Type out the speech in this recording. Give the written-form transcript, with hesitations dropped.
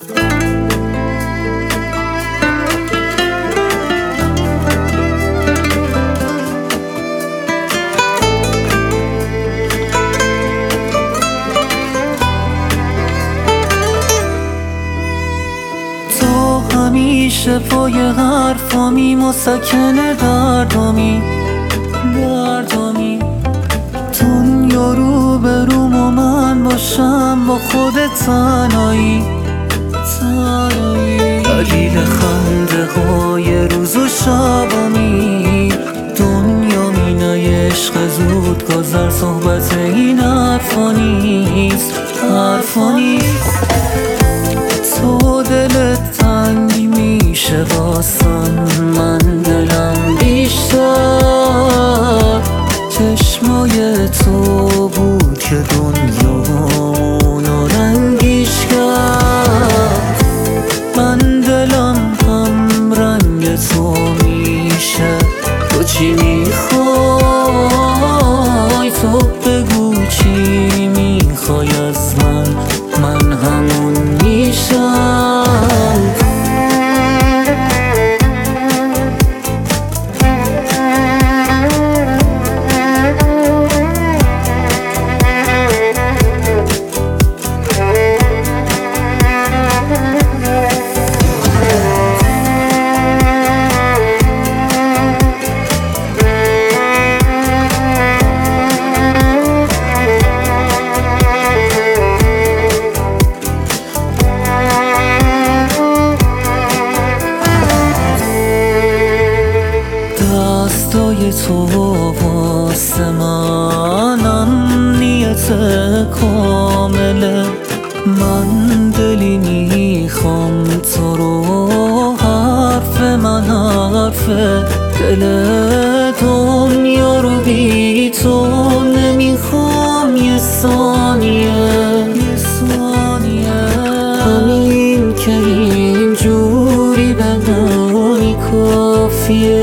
همیشه پای حرفامی مسکن دردامی دنیا رو به روم و من باشم با خودت تنهایی دلیل خنده های روز و شبامی دنیا مینای عشق زود گذر صحبت این حرفا نیست تو دلت تنگ میشه واسم من دلم بیشتر چشمای تو بود که دنیامونو رنگیش کرد من دلم هم رنگ تو میشه تو چی میخوای تو بگو چی میخوای از من همون میشم دستای تو واسه منم نیت کامله من دلی میخوام تو رو حرف من حرف دل دنیا رو بی تو نمیخوام یه ثانیه همین که اینجوری بمونی کافیه